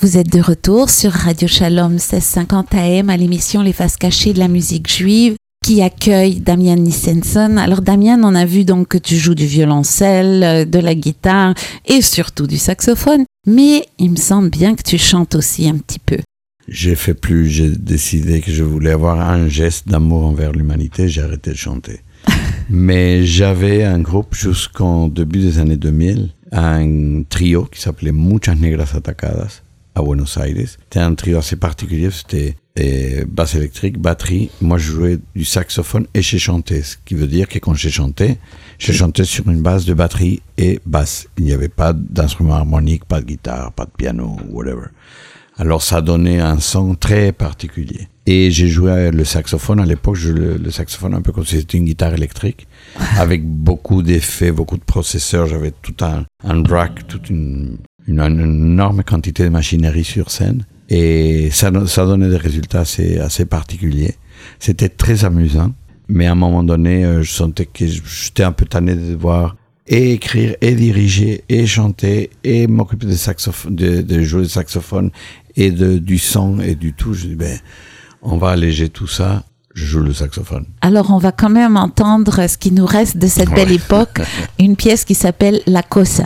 Vous êtes de retour sur Radio Shalom 1650 AM à l'émission Les Faces Cachées de la musique juive qui accueille Damian Nissenson. Alors Damian, on a vu donc que tu joues du violoncelle, de la guitare et surtout du saxophone, mais il me semble bien que tu chantes aussi un petit peu. J'ai décidé que je voulais avoir un geste d'amour envers l'humanité, j'ai arrêté de chanter. Mais j'avais un groupe jusqu'en début des années 2000, un trio qui s'appelait Muchas Negras Atacadas à Buenos Aires. C'était un trio assez particulier, c'était basse électrique, batterie. Moi, je jouais du saxophone et j'ai chanté, ce qui veut dire que quand j'ai chanté sur une base de batterie et basse. Il n'y avait pas d'instrument harmonique, pas de guitare, pas de piano, whatever. Alors, ça donnait un son très particulier. Et j'ai joué le saxophone. À l'époque, le saxophone un peu comme si c'était une guitare électrique, avec beaucoup d'effets, beaucoup de processeurs. J'avais tout un rack, toute une énorme quantité de machinerie sur scène. Et ça donnait des résultats assez particuliers. C'était très amusant. Mais à un moment donné, je sentais que j'étais un peu tanné de devoir et écrire, et diriger, et chanter, et m'occuper de jouer du saxophone, et du son, et du tout. Je dis, on va alléger tout ça, je joue le saxophone. Alors, on va quand même entendre ce qui nous reste de cette belle époque, une pièce qui s'appelle La Cosa.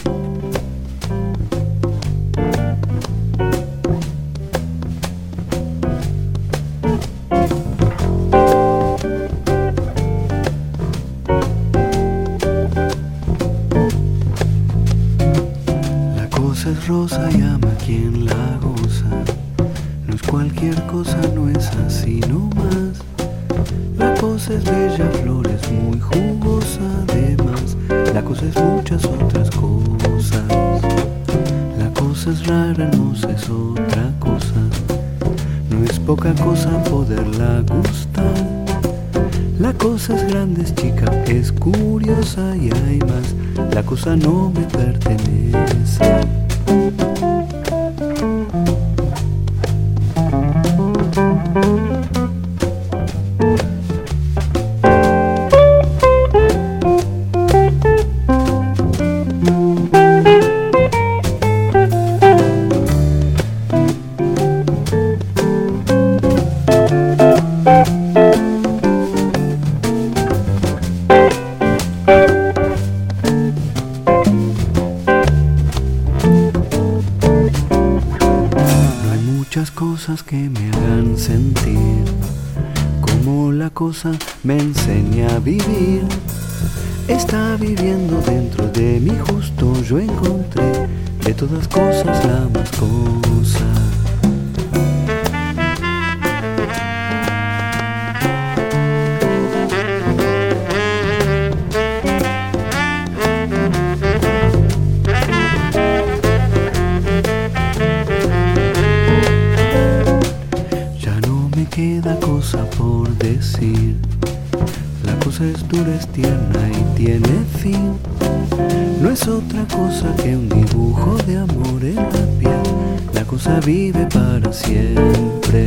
Rosa llama quien la goza, no es cualquier cosa, no es así nomás. La cosa es bella, flores muy jugosa, además la cosa es muchas otras cosas. La cosa es rara, hermosa, es otra cosa, no es poca cosa poderla gustar. La cosa es grande, es chica, es curiosa y hay más, la cosa no me pertenece. Que me hagan sentir como la cosa me enseña a vivir. Está viviendo dentro de mí, justo yo encontré de todas cosas la más cosa. Queda cosa por decir. La cosa es dura, es tierna y tiene fin. No es otra cosa que un dibujo de amor en la piel. La cosa vive para siempre.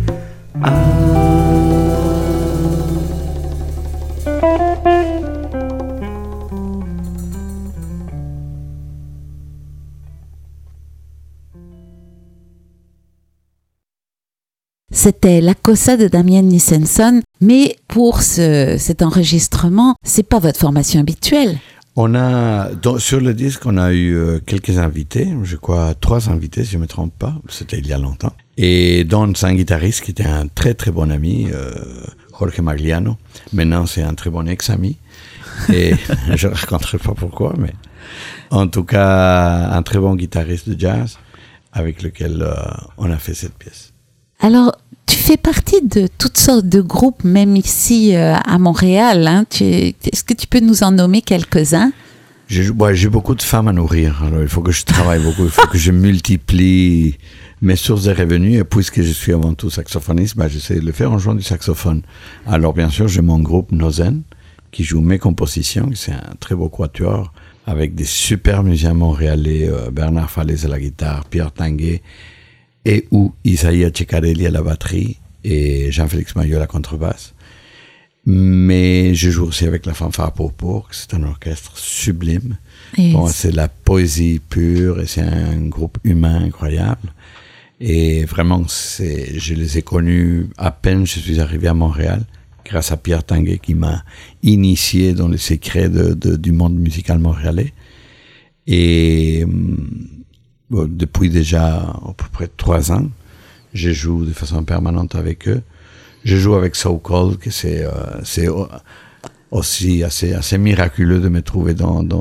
C'était La Cosa de Damian Nissenson, mais pour cet enregistrement, c'est pas votre formation habituelle. Sur le disque, on a eu quelques invités, je crois 3 invités si je ne me trompe pas, c'était il y a longtemps. Et dont un guitariste qui était un très très bon ami, Jorge Magliano. Maintenant c'est un très bon ex-ami, et je ne raconterai pas pourquoi, mais en tout cas un très bon guitariste de jazz avec lequel on a fait cette pièce. Alors, tu fais partie de toutes sortes de groupes, même ici à Montréal. Hein. Est-ce que tu peux nous en nommer quelques-uns? J'ai beaucoup de femmes à nourrir. Alors, il faut que je travaille beaucoup, il faut que je multiplie mes sources de revenus. Et puisque je suis avant tout saxophoniste, j'essaie de le faire en jouant du saxophone. Alors, bien sûr, j'ai mon groupe Nozen, qui joue mes compositions. C'est un très beau quatuor, avec des super musiciens montréalais, Bernard Falaise à la guitare, Pierre Tanguay, et où Isaïa Ceccarelli à la batterie et Jean-Félix Maillot à la contrebasse. Mais je joue aussi avec la fanfare Pourpour, c'est un orchestre sublime. Bon, c'est la poésie pure et c'est un groupe humain incroyable. Et vraiment, je les ai connus à peine je suis arrivé à Montréal, grâce à Pierre Tanguay qui m'a initié dans les secrets du monde musical montréalais. Et bon, depuis déjà à peu près 3 ans, je joue de façon permanente avec eux. Je joue avec So Cold, que c'est aussi assez miraculeux de me trouver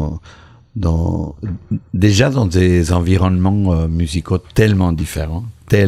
déjà dans des environnements musicaux tellement différents,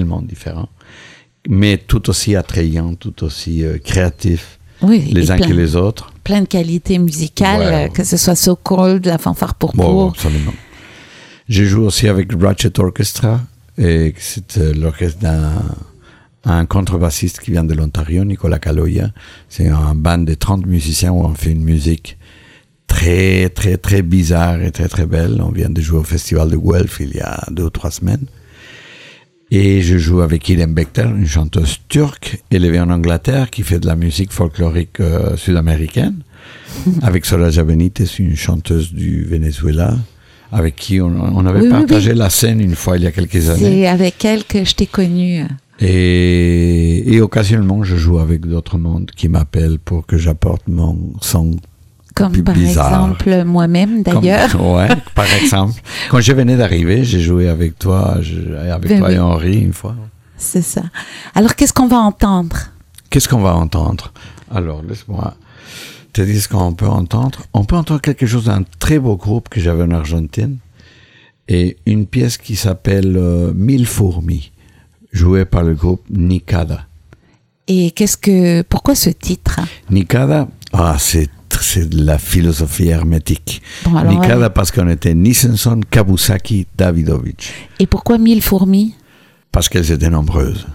mais tout aussi attrayants, tout aussi créatifs, les uns que les autres. Plein de qualités musicales, que ce soit So Cold, la fanfare Pourpour. Bon, absolument. Je joue aussi avec Ratchet Orchestra, et c'est l'orchestre d'un contrebassiste qui vient de l'Ontario, Nicolas Kaloya. C'est un band de 30 musiciens où on fait une musique très, très, très bizarre et très, très belle. On vient de jouer au festival de Guelph il y a 2 ou 3 semaines. Et je joue avec Ilem Bekter, une chanteuse turque élevée en Angleterre qui fait de la musique folklorique sud-américaine. Avec Soraya Benitez, une chanteuse du Venezuela, avec qui on avait partagé la scène une fois il y a quelques années. C'est avec elle que je t'ai connue. Et occasionnellement, je joue avec d'autres mondes qui m'appellent pour que j'apporte mon son. Comme par exemple moi-même d'ailleurs. Ouais, par exemple. Quand je venais d'arriver, j'ai joué avec toi, et Henri une fois. C'est ça. Alors qu'est-ce qu'on va entendre? Alors laisse-moi te dire ce qu'on peut entendre. On peut entendre quelque chose d'un très beau groupe que j'avais en Argentine et une pièce qui s'appelle Mille fourmis, jouée par le groupe Nicada. Et pourquoi ce titre? Nicada, c'est de la philosophie hermétique. Bon, Nicada parce qu'on était Nicholson, Kabusaki, Davidovich. Et pourquoi 1000 fourmis? Parce qu'elles étaient nombreuses.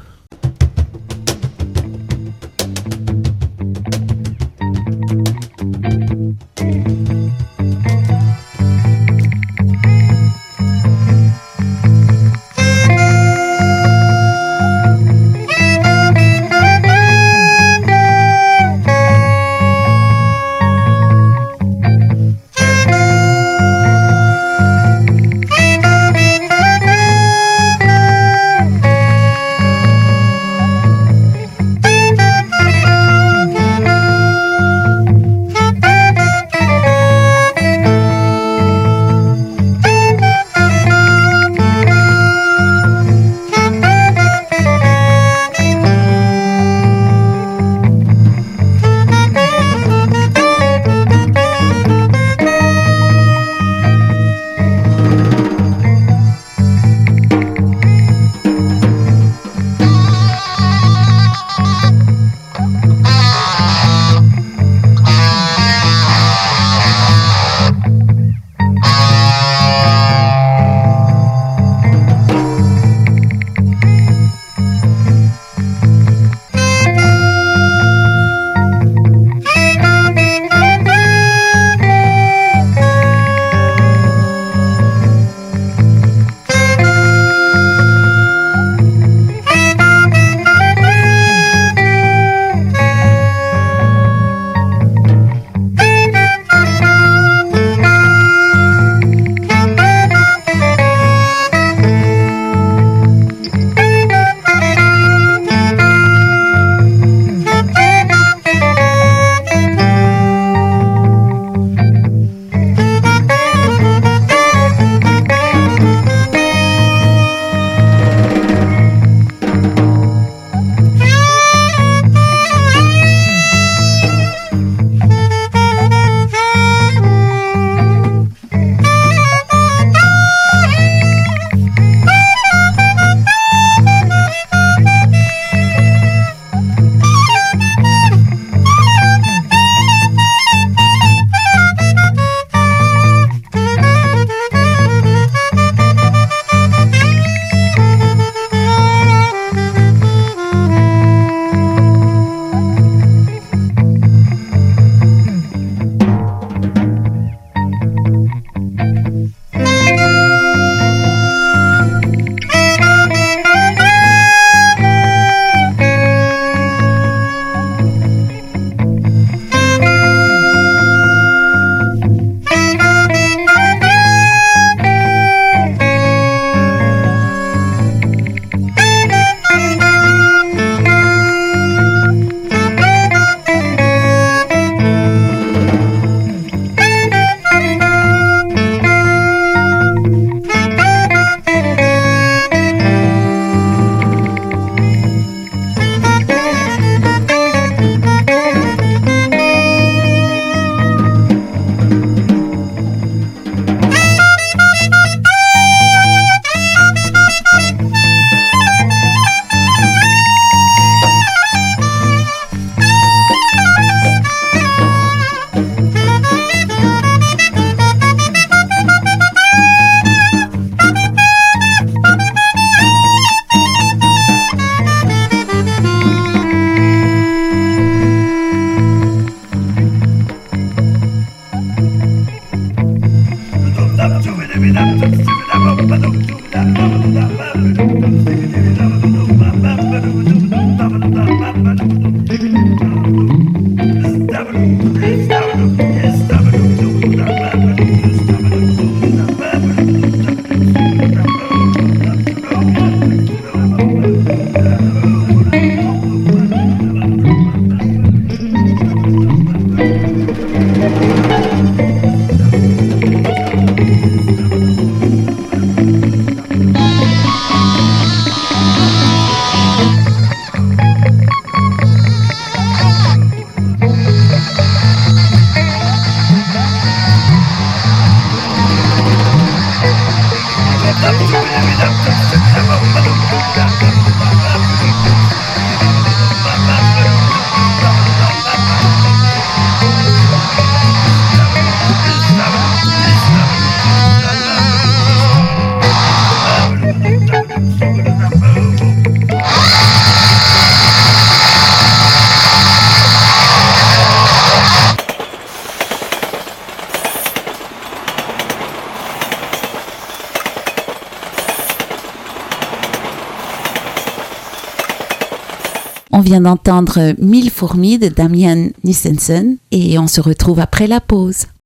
On vient d'entendre 1000 fourmis de Damian Nissenson et on se retrouve après la pause.